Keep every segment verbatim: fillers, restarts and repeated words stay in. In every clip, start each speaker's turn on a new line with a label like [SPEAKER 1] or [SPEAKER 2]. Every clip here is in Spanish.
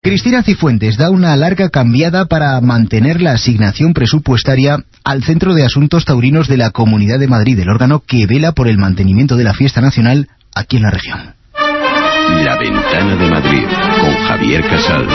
[SPEAKER 1] Cristina Cifuentes da una larga cambiada para mantener la asignación presupuestaria al Centro de Asuntos Taurinos de la Comunidad de Madrid, el órgano que vela por el mantenimiento de la fiesta nacional aquí en la región.
[SPEAKER 2] La Ventana de Madrid, con Javier Casal.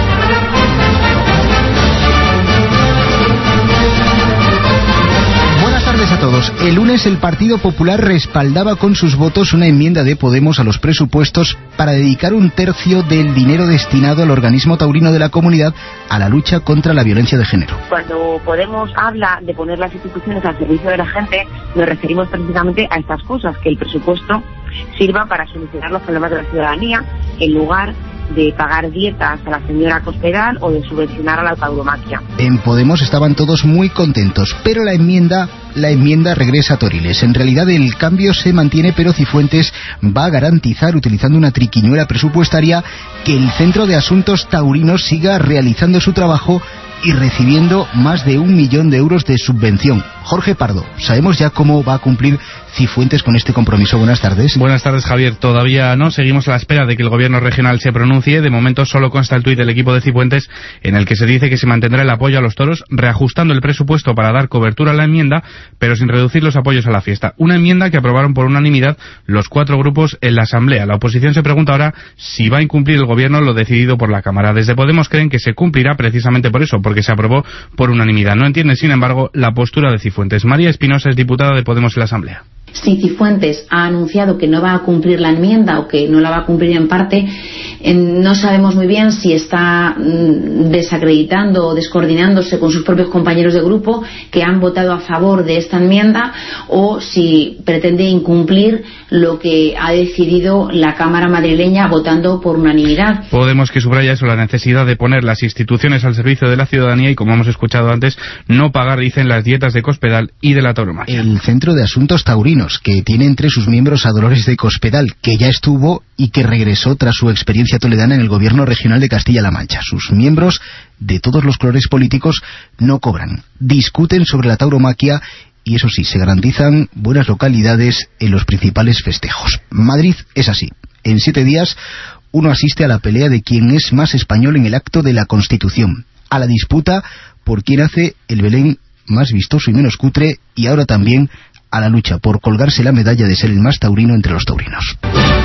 [SPEAKER 1] A todos. El lunes el Partido Popular respaldaba con sus votos una enmienda de Podemos a los presupuestos para dedicar un tercio del dinero destinado al organismo taurino de la comunidad a la lucha contra la violencia de género.
[SPEAKER 3] Cuando Podemos habla de poner las instituciones al servicio de la gente, nos referimos precisamente a estas cosas, que el presupuesto sirva para solucionar los problemas de la ciudadanía en lugar de pagar dietas a la señora Cospedal o de subvencionar a la tauromaquia.
[SPEAKER 1] En Podemos estaban todos muy contentos, pero la enmienda la enmienda regresa a Toriles. En realidad el cambio se mantiene, pero Cifuentes va a garantizar, utilizando una triquiñuela presupuestaria, que el Centro de Asuntos Taurinos siga realizando su trabajo y recibiendo más de un millón de euros de subvención. Jorge Pardo, ¿sabemos ya cómo va a cumplir Cifuentes con este compromiso? Buenas tardes.
[SPEAKER 4] Buenas tardes, Javier. Todavía no. Seguimos a la espera de que el gobierno regional se pronuncie. De momento solo consta el tuit del equipo de Cifuentes en el que se dice que se mantendrá el apoyo a los toros, reajustando el presupuesto para dar cobertura a la enmienda, pero sin reducir los apoyos a la fiesta. Una enmienda que aprobaron por unanimidad los cuatro grupos en la Asamblea. La oposición se pregunta ahora si va a incumplir el gobierno lo decidido por la Cámara. Desde Podemos creen que se cumplirá precisamente por eso, porque se aprobó por unanimidad. No entienden, sin embargo, la postura de Cifuentes. María Espinosa es diputada de Podemos en la Asamblea.
[SPEAKER 5] Si Cifuentes ha anunciado que no va a cumplir la enmienda o que no la va a cumplir en parte, eh, no sabemos muy bien si está mm, desacreditando o descoordinándose con sus propios compañeros de grupo que han votado a favor de esta enmienda, o si pretende incumplir lo que ha decidido la Cámara madrileña votando por unanimidad.
[SPEAKER 4] Podemos que subraya eso, la necesidad de poner las instituciones al servicio de la ciudadanía y, como hemos escuchado antes, no pagar, dicen, las dietas de Cospedal y de la tauromaquia.
[SPEAKER 1] El Centro de Asuntos Taurinos, que tiene entre sus miembros a Dolores de Cospedal, que ya estuvo y que regresó tras su experiencia toledana en el gobierno regional de Castilla-La Mancha. Sus miembros, de todos los colores políticos, no cobran, discuten sobre la tauromaquia y, eso sí, se garantizan buenas localidades en los principales festejos. Madrid es así. En siete días uno asiste a la pelea de quien es más español en el acto de la Constitución, a la disputa por quien hace el Belén más vistoso y menos cutre, y ahora también a la lucha por colgarse la medalla de ser el más taurino entre los taurinos.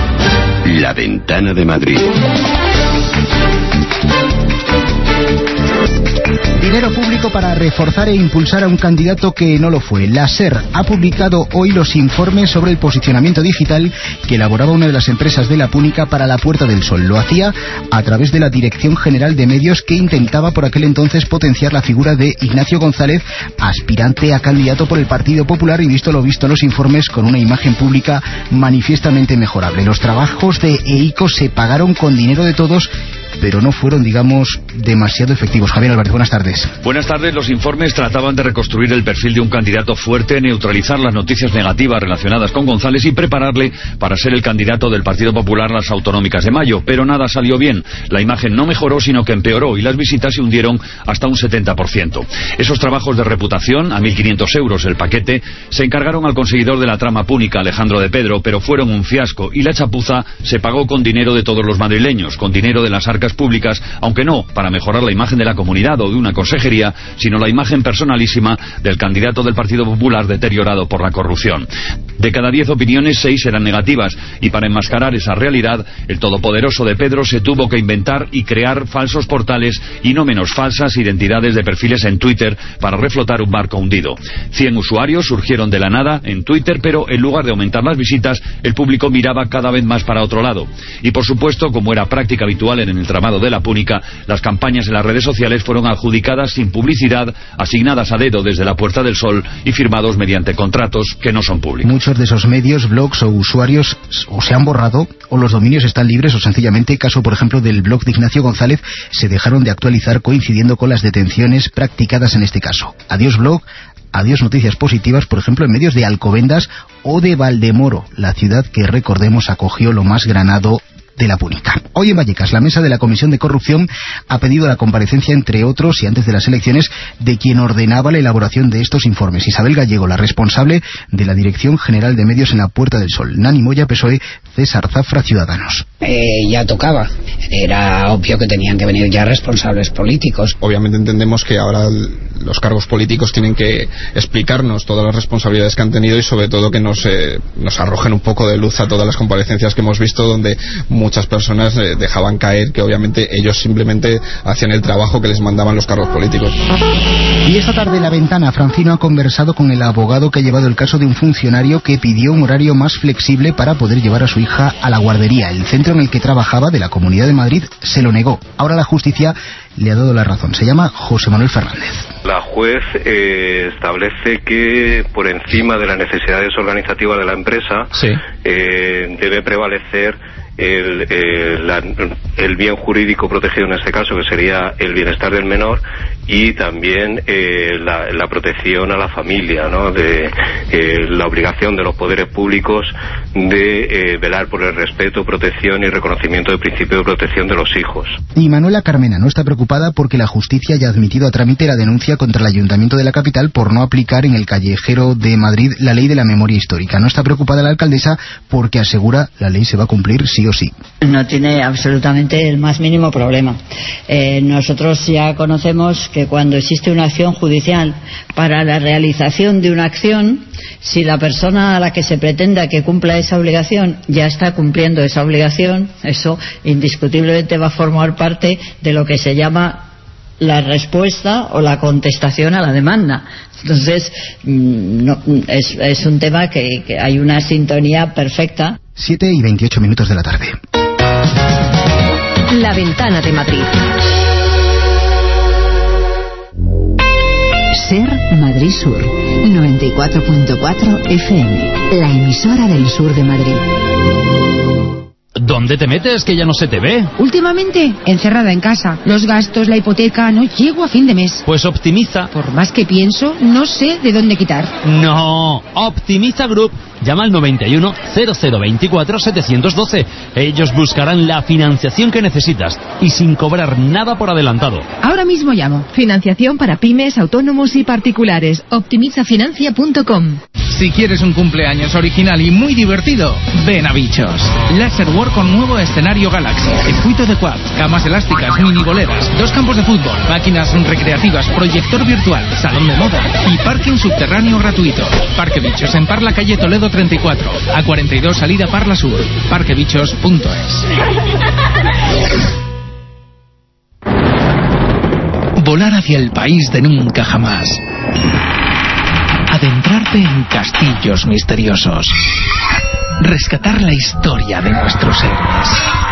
[SPEAKER 2] La Ventana de Madrid.
[SPEAKER 1] Dinero público para reforzar e impulsar a un candidato que no lo fue. La SER ha publicado hoy los informes sobre el posicionamiento digital que elaboraba una de las empresas de la Púnica para la Puerta del Sol. Lo hacía a través de la Dirección General de Medios, que intentaba por aquel entonces potenciar la figura de Ignacio González, aspirante a candidato por el Partido Popular, y visto lo visto en los informes, con una imagen pública manifiestamente mejorable. Los trabajos de E I C O se pagaron con dinero de todos, pero no fueron, digamos, demasiado efectivos. Javier Álvarez, buenas tardes.
[SPEAKER 6] Buenas tardes. Los informes trataban de reconstruir el perfil de un candidato fuerte, neutralizar las noticias negativas relacionadas con González y prepararle para ser el candidato del Partido Popular a las autonómicas de mayo. Pero nada salió bien. La imagen no mejoró, sino que empeoró, y las visitas se hundieron hasta un setenta por ciento. Esos trabajos de reputación, a mil quinientos euros el paquete, se encargaron al conseguidor de la trama púnica, Alejandro de Pedro, pero fueron un fiasco, y la chapuza se pagó con dinero de todos los madrileños, con dinero de las arcas públicas, aunque no para mejorar la imagen de la comunidad o de una consejería, sino la imagen personalísima del candidato del Partido Popular deteriorado por la corrupción. De cada diez opiniones, seis eran negativas, y para enmascarar esa realidad, el todopoderoso de Pedro se tuvo que inventar y crear falsos portales y no menos falsas identidades de perfiles en Twitter para reflotar un barco hundido. Cien usuarios surgieron de la nada en Twitter, pero en lugar de aumentar las visitas, el público miraba cada vez más para otro lado. Y por supuesto, como era práctica habitual en el tramado de la Púnica, las campañas en las redes sociales fueron adjudicadas sin publicidad, asignadas a dedo desde la Puerta del Sol y firmados mediante contratos que no son públicos.
[SPEAKER 1] Muchos de esos medios, blogs o usuarios o se han borrado, o los dominios están libres, o sencillamente, caso por ejemplo del blog de Ignacio González, se dejaron de actualizar coincidiendo con las detenciones practicadas en este caso. Adiós blog, adiós noticias positivas, por ejemplo en medios de Alcobendas o de Valdemoro, la ciudad que, recordemos, acogió lo más granado de la Púnica. Hoy en Vallecas, la mesa de la Comisión de Corrupción ha pedido la comparecencia, entre otros, y antes de las elecciones, de quien ordenaba la elaboración de estos informes. Isabel Gallego, la responsable de la Dirección General de Medios en la Puerta del Sol. Nani Moya, P S O E. César Zafra, Ciudadanos.
[SPEAKER 7] Eh, ya tocaba. Era obvio que tenían que venir ya responsables políticos.
[SPEAKER 8] Obviamente entendemos que ahora los cargos políticos tienen que explicarnos todas las responsabilidades que han tenido y sobre todo que nos, eh, nos arrojen un poco de luz a todas las comparecencias que hemos visto, donde muchas personas eh, dejaban caer que obviamente ellos simplemente hacían el trabajo que les mandaban los cargos políticos.
[SPEAKER 1] Y esta tarde en La Ventana, Francino ha conversado con el abogado que ha llevado el caso de un funcionario que pidió un horario más flexible para poder llevar a su hija a la guardería. El centro en el que trabajaba, de la Comunidad de Madrid, se lo negó. Ahora la justicia le ha dado la razón. Se llama José Manuel Fernández.
[SPEAKER 9] La juez eh, establece que por encima de las necesidades organizativas de la empresa sí. eh, debe prevalecer el, el, la, el bien jurídico protegido en este caso, que sería el bienestar del menor, y también eh, la, la protección a la familia, ¿no? De eh, la obligación de los poderes públicos de eh, velar por el respeto, protección y reconocimiento del principio de protección de los hijos.
[SPEAKER 1] Y Manuela Carmena no está preocupada porque la justicia haya admitido a trámite la denuncia contra el Ayuntamiento de la capital por no aplicar en el Callejero de Madrid la ley de la memoria histórica. No está preocupada la alcaldesa porque asegura la ley se va a cumplir sí o sí.
[SPEAKER 10] No tiene absolutamente el más mínimo problema. Eh, nosotros ya conocemos que cuando existe una acción judicial para la realización de una acción, si la persona a la que se pretenda que cumpla esa obligación ya está cumpliendo esa obligación, eso indiscutiblemente va a formar parte de lo que se llama la respuesta o la contestación a la demanda. Entonces, no, es, es un tema que, que hay una sintonía perfecta.
[SPEAKER 1] siete y veintiocho minutos de la tarde.
[SPEAKER 11] La Ventana de Madrid. Ser Madrid Sur, noventa y cuatro punto cuatro F M, la emisora del sur de Madrid.
[SPEAKER 12] ¿Dónde te metes que ya no se te ve?
[SPEAKER 13] Últimamente, encerrada en casa. Los gastos, la hipoteca, no llego a fin de mes.
[SPEAKER 12] Pues optimiza.
[SPEAKER 13] Por más que pienso, no sé de dónde quitar.
[SPEAKER 12] No, Optimiza Group. Llama al noventa y uno, cero cero veinticuatro, setecientos doce. Ellos buscarán la financiación que necesitas y sin cobrar nada por adelantado.
[SPEAKER 13] Ahora mismo llamo.
[SPEAKER 14] Financiación para pymes, autónomos y particulares. optimiza financia punto com.
[SPEAKER 15] Si quieres un cumpleaños original y muy divertido, ven a Bichos. Laser World con nuevo escenario Galaxy, circuito de quad, camas elásticas, miniboleras, dos campos de fútbol, máquinas recreativas, proyector virtual, salón de moda y parking subterráneo gratuito. Parque Bichos en Parla, calle Toledo treinta y cuatro, A cuarenta y dos salida Parla Sur, parque bichos punto es. Volar hacia el país de nunca jamás. Adentrarte en castillos misteriosos. Rescatar la historia de nuestros héroes.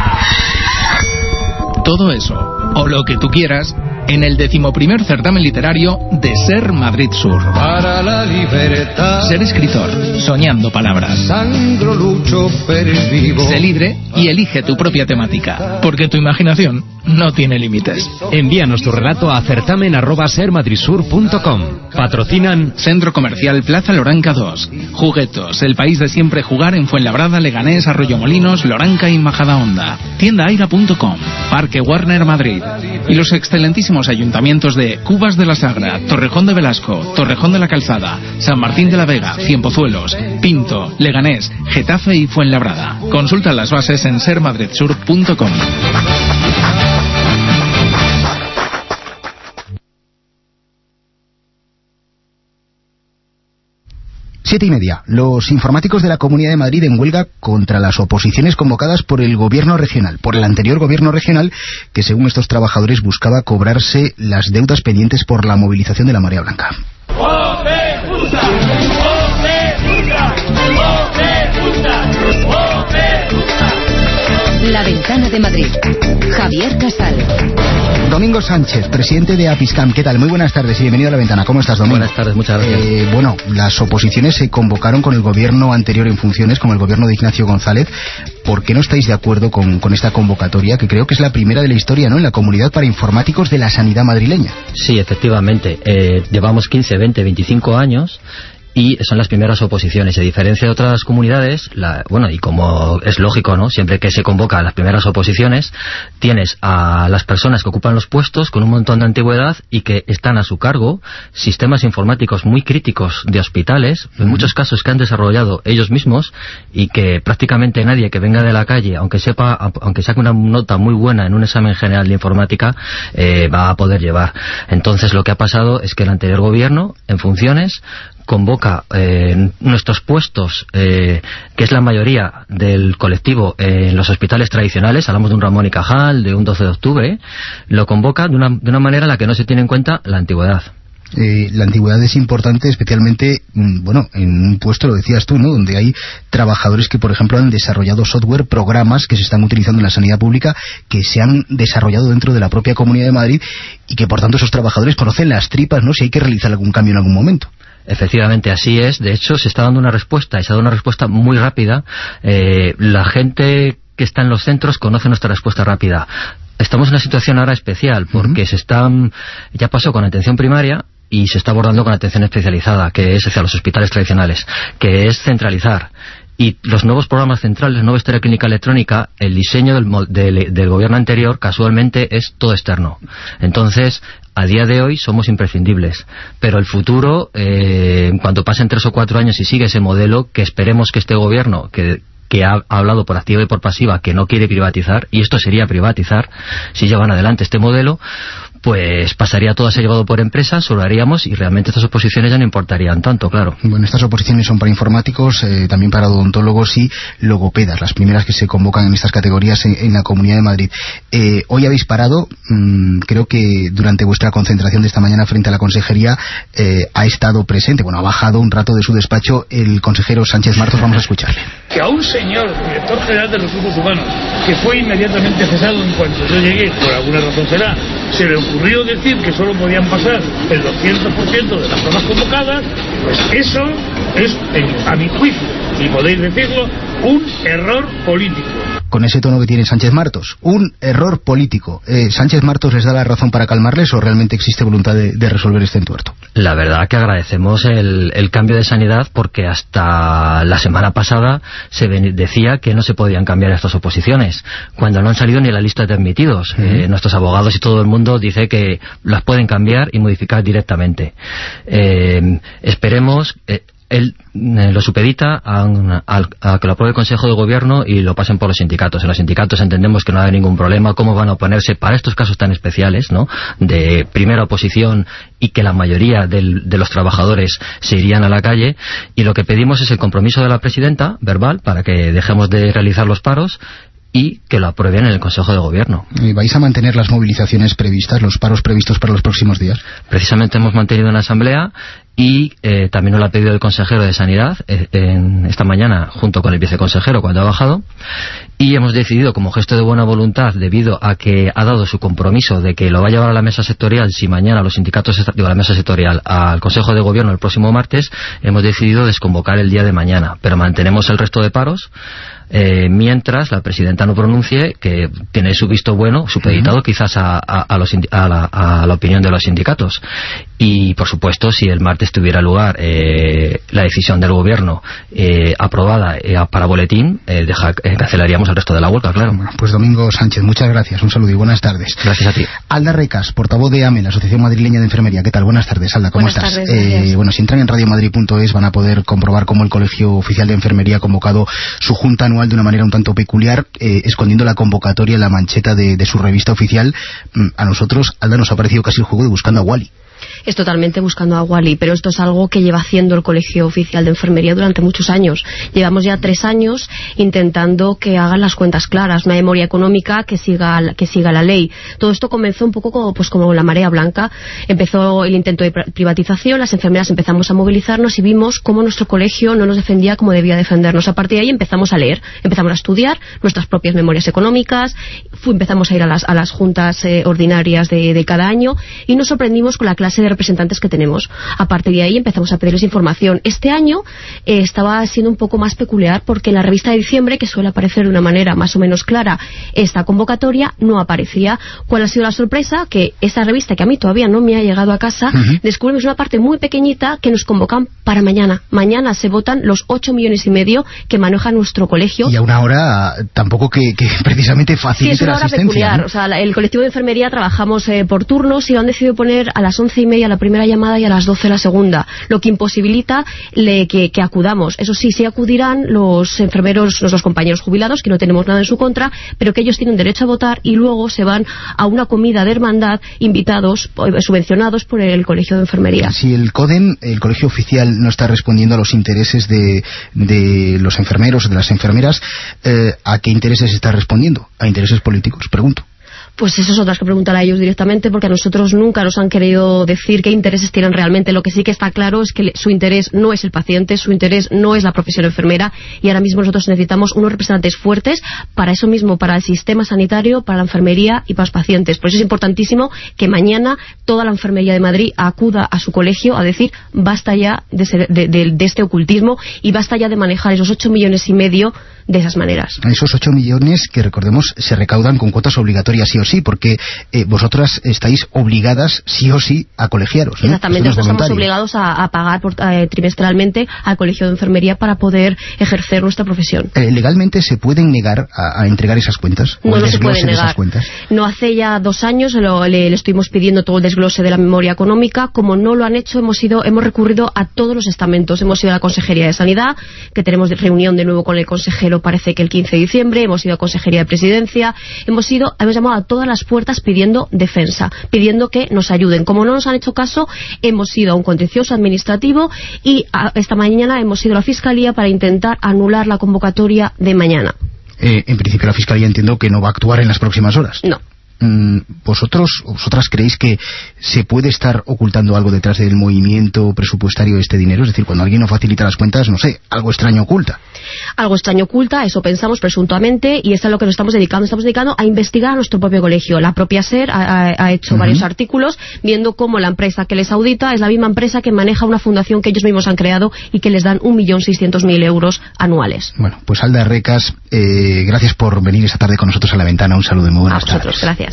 [SPEAKER 15] Todo eso, o lo que tú quieras, en el decimoprimer certamen literario de Ser Madrid Sur.
[SPEAKER 16] Para la libertad.
[SPEAKER 15] Ser escritor, soñando palabras.
[SPEAKER 16] Sangro, lucho, vivo.
[SPEAKER 15] Sé libre y elige tu propia temática, porque tu imaginación no tiene límites.
[SPEAKER 12] Envíanos tu relato a certamen arroba ser madrid sur punto com. Patrocinan
[SPEAKER 15] Centro Comercial Plaza Loranca dos. Juguetos, el país de siempre jugar en Fuenlabrada, Leganés, Arroyomolinos, Loranca y Majadahonda. Tienda aira punto com. Parque Warner Madrid. Y los excelentísimos ayuntamientos de Cubas de la Sagra, Torrejón de Velasco, Torrejón de la Calzada, San Martín de la Vega, Cienpozuelos, Pinto, Leganés, Getafe y Fuenlabrada. Consulta las bases en ser madrid sur punto com.
[SPEAKER 1] Siete y media. Los informáticos de la Comunidad de Madrid en huelga contra las oposiciones convocadas por el gobierno regional, por el anterior gobierno regional, que según estos trabajadores buscaba cobrarse las deudas pendientes por la movilización de la Marea Blanca.
[SPEAKER 11] La Ventana de Madrid. Javier Casal.
[SPEAKER 1] Domingo Sánchez, presidente de Apiscam. ¿Qué tal? Muy buenas tardes y bienvenido a La Ventana. ¿Cómo estás, Domingo?
[SPEAKER 17] Buenas tardes, muchas gracias.
[SPEAKER 1] Eh, bueno, las oposiciones se convocaron con el gobierno anterior en funciones, con el gobierno de Ignacio González. ¿Por qué no estáis de acuerdo con, con esta convocatoria, que creo que es la primera de la historia, ¿no?, en la comunidad para informáticos de la sanidad madrileña?
[SPEAKER 17] Sí, efectivamente. Eh, llevamos quince, veinte, veinticinco años y son las primeras oposiciones. A diferencia de otras comunidades, la, bueno, y como es lógico, ¿no?, siempre que se convoca a las primeras oposiciones, tienes a las personas que ocupan los puestos con un montón de antigüedad y que están a su cargo sistemas informáticos muy críticos de hospitales, en muchos casos que han desarrollado ellos mismos, y que prácticamente nadie que venga de la calle, aunque sepa, aunque saque una nota muy buena en un examen general de informática, eh, va a poder llevar. Entonces lo que ha pasado es que el anterior gobierno, en funciones, convoca eh, nuestros puestos, eh, que es la mayoría del colectivo eh, en los hospitales tradicionales, hablamos de un Ramón y Cajal, de un doce de octubre, lo convoca de una, de una manera en la que no se tiene en cuenta la antigüedad.
[SPEAKER 1] Eh, la antigüedad es importante, especialmente, bueno, en un puesto, lo decías tú, ¿no?, donde hay trabajadores que, por ejemplo, han desarrollado software, programas que se están utilizando en la sanidad pública, que se han desarrollado dentro de la propia Comunidad de Madrid, y que, por tanto, esos trabajadores conocen las tripas, ¿no?, si hay que realizar algún cambio en algún momento.
[SPEAKER 17] Efectivamente, así es. De hecho, se está dando una respuesta, y se ha dado una respuesta muy rápida. Eh, la gente que está en los centros conoce nuestra respuesta rápida. Estamos en una situación ahora especial, porque uh-huh. se están, ya pasó con atención primaria, y se está abordando con atención especializada, que es hacia los hospitales tradicionales, que es centralizar. Y los nuevos programas centrales, nueva historia clínica electrónica, el diseño del, del, del gobierno anterior, casualmente, es todo externo. Entonces, a día de hoy somos imprescindibles. Pero el futuro, eh, en cuanto pasen tres o cuatro años y sigue ese modelo, que esperemos que este gobierno, que que ha hablado por activa y por pasiva que no quiere privatizar, y esto sería privatizar, si llevan adelante este modelo, pues pasaría todo a ser llevado por empresas, solo haríamos, y realmente estas oposiciones ya no importarían tanto, claro.
[SPEAKER 1] Bueno, estas oposiciones son para informáticos, eh, también para odontólogos y logopedas, las primeras que se convocan en estas categorías en, en la Comunidad de Madrid. Eh, hoy habéis parado, mmm, creo que durante vuestra concentración de esta mañana frente a la consejería eh, ha estado presente, bueno, ha bajado un rato de su despacho el consejero Sánchez Martos, vamos a escucharle.
[SPEAKER 18] Que a un señor director general de Recursos Humanos, que fue inmediatamente cesado en cuanto yo llegué, por alguna razón será, se le ocurrió decir que solo podían pasar el doscientos por ciento de las pruebas convocadas, pues eso es, a mi juicio, y podéis decirlo, un error político.
[SPEAKER 1] Con ese tono que tiene Sánchez Martos, un error político. Eh, ¿Sánchez Martos les da la razón para calmarles o realmente existe voluntad de, de resolver este entuerto?
[SPEAKER 17] La verdad que agradecemos el, el cambio de sanidad, porque hasta la semana pasada se ven, decía que no se podían cambiar estas oposiciones, cuando no han salido ni la lista de admitidos. Uh-huh. Eh, nuestros abogados y todo el mundo dice que las pueden cambiar y modificar directamente. Eh, esperemos... Eh, Él eh, lo supedita a, a, a que lo apruebe el Consejo de Gobierno y lo pasen por los sindicatos. En los sindicatos entendemos que no hay ningún problema. ¿Cómo van a oponerse para estos casos tan especiales, ¿no?, de primera oposición, y que la mayoría del, de los trabajadores se irían a la calle? Y lo que pedimos es el compromiso de la presidenta, verbal, para que dejemos de realizar los paros y que lo aprueben en el Consejo de Gobierno.
[SPEAKER 1] ¿Vais a mantener las movilizaciones previstas, los paros previstos para los próximos días?
[SPEAKER 17] Precisamente hemos mantenido una asamblea, y eh, también nos lo ha pedido el consejero de Sanidad eh, en esta mañana, junto con el viceconsejero, cuando ha bajado, y hemos decidido, como gesto de buena voluntad, debido a que ha dado su compromiso de que lo va a llevar a la mesa sectorial, si mañana los sindicatos, digo, a la mesa sectorial, al Consejo de Gobierno el próximo martes, hemos decidido desconvocar el día de mañana, pero mantenemos el resto de paros, eh, mientras la presidenta no pronuncie, que tiene su visto bueno, supeditado uh-huh. quizás a, a, a, los, a, la, a la opinión de los sindicatos. Y, por supuesto, si el martes tuviera lugar eh, la decisión del Gobierno eh, aprobada eh, para boletín, eh, deja, eh, cancelaríamos el resto de la huelga, claro.
[SPEAKER 1] Bueno, pues Domingo Sánchez, muchas gracias, un saludo y buenas tardes.
[SPEAKER 17] Gracias a ti.
[SPEAKER 1] Alda Recas, portavoz de A M E, la Asociación Madrileña de Enfermería. ¿Qué tal? Buenas tardes, Alda, ¿cómo
[SPEAKER 19] buenas
[SPEAKER 1] estás?
[SPEAKER 19] Tardes,
[SPEAKER 1] eh, bueno, si entran en radio madrid punto es van a poder comprobar cómo el Colegio Oficial de Enfermería ha convocado su junta anual de una manera un tanto peculiar, eh, escondiendo la convocatoria en la mancheta de, de su revista oficial. A nosotros, Alda, nos ha parecido casi el juego de Buscando a Wally.
[SPEAKER 19] Es totalmente Buscando a Wally, pero esto es algo que lleva haciendo el Colegio Oficial de Enfermería durante muchos años. Llevamos ya tres años intentando que hagan las cuentas claras, una memoria económica que siga que siga la ley. Todo esto comenzó un poco como, pues como la marea blanca. Empezó el intento de privatización, las enfermeras empezamos a movilizarnos y vimos cómo nuestro colegio no nos defendía como debía defendernos. A partir de ahí empezamos a leer, empezamos a estudiar nuestras propias memorias económicas, fu, empezamos a ir a las, a las juntas eh, ordinarias de, de cada año, y nos sorprendimos con la clase de representantes que tenemos. A partir de ahí empezamos a pedirles información. Este año eh, estaba siendo un poco más peculiar porque en la revista de diciembre, que suele aparecer de una manera más o menos clara, esta convocatoria no aparecía. ¿Cuál ha sido la sorpresa? Que esa revista, que a mí todavía no me ha llegado a casa, uh-huh. descubrimos una parte muy pequeñita que nos convocan para mañana. Mañana se votan los ocho millones y medio que maneja nuestro colegio.
[SPEAKER 1] Y a una hora tampoco que, que precisamente facilite
[SPEAKER 19] sí, es una
[SPEAKER 1] la
[SPEAKER 19] hora
[SPEAKER 1] asistencia.
[SPEAKER 19] Peculiar.
[SPEAKER 1] ¿no?
[SPEAKER 19] O sea, la, el colectivo de enfermería trabajamos eh, por turnos y lo han decidido poner a las once y media la primera llamada y a las doce la segunda, lo que imposibilita le, que, que acudamos. Eso sí, sí acudirán los enfermeros, nuestros compañeros jubilados, que no tenemos nada en su contra, pero que ellos tienen derecho a votar y luego se van a una comida de hermandad invitados, subvencionados por el colegio de enfermería.
[SPEAKER 1] Si el CODEM, el colegio oficial, no está respondiendo a los intereses de, de los enfermeros o de las enfermeras, eh, ¿a qué intereses está respondiendo? ¿A intereses políticos? Pregunto.
[SPEAKER 19] Pues eso es otra que preguntar a ellos directamente, porque a nosotros nunca nos han querido decir qué intereses tienen realmente. Lo que sí que está claro es que su interés no es el paciente, su interés no es la profesión enfermera, y ahora mismo nosotros necesitamos unos representantes fuertes para eso mismo, para el sistema sanitario, para la enfermería y para los pacientes. Por eso es importantísimo que mañana toda la enfermería de Madrid acuda a su colegio a decir basta ya de, ser, de, de, de este ocultismo y basta ya de manejar esos ocho millones y medio de esas maneras.
[SPEAKER 1] Esos ocho millones que, recordemos, se recaudan con cuotas obligatorias sí o sí, porque eh, vosotras estáis obligadas sí o sí a colegiaros, ¿no?
[SPEAKER 19] Exactamente, nosotros estamos obligados a, a pagar por, eh, trimestralmente al colegio de enfermería para poder ejercer nuestra profesión.
[SPEAKER 1] Eh, ¿Legalmente se pueden negar a, a entregar esas cuentas?
[SPEAKER 19] No, no se pueden negar. No, hace ya dos años lo, le, le estuvimos pidiendo todo el desglose de la memoria económica. Como no lo han hecho, hemos ido, hemos recurrido a todos los estamentos. Hemos ido a la Consejería de Sanidad, que tenemos reunión de nuevo con el consejero, parece que el quince de diciembre, hemos ido a Consejería de Presidencia, hemos ido, hemos llamado a todas las puertas pidiendo defensa, pidiendo que nos ayuden. Como no nos han hecho caso, hemos ido a un contencioso administrativo y a, esta mañana hemos ido a la Fiscalía para intentar anular la convocatoria de mañana.
[SPEAKER 1] Eh, en principio la Fiscalía entiendo que no va a actuar en las próximas horas.
[SPEAKER 19] No.
[SPEAKER 1] ¿Vosotros, vosotras creéis que se puede estar ocultando algo detrás del movimiento presupuestario de este dinero? Es decir, cuando alguien no facilita las cuentas, no sé, algo extraño oculta.
[SPEAKER 19] Algo extraño oculta, eso pensamos presuntamente, y eso es a lo que nos estamos dedicando. Estamos dedicando a investigar a nuestro propio colegio. La propia SER ha, ha hecho uh-huh. varios artículos viendo cómo la empresa que les audita es la misma empresa que maneja una fundación que ellos mismos han creado y que les dan un millón seiscientos mil euros anuales.
[SPEAKER 1] Bueno, pues Alda Recas, eh, gracias por venir esta tarde con nosotros a La Ventana. Un saludo y muy buenas tardes.
[SPEAKER 19] A vosotros, gracias.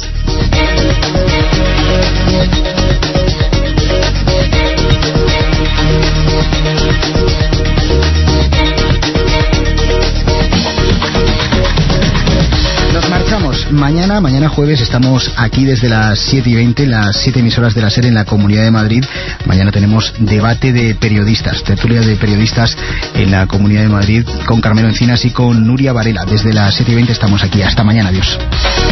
[SPEAKER 1] Nos marchamos. Mañana, mañana jueves, estamos aquí desde las siete y veinte, las siete emisoras de la SER en la Comunidad de Madrid. Mañana tenemos debate de periodistas, tertulia de periodistas en la Comunidad de Madrid con Carmelo Encinas y con Nuria Varela. Desde las siete y veinte estamos aquí. Hasta mañana. Adiós.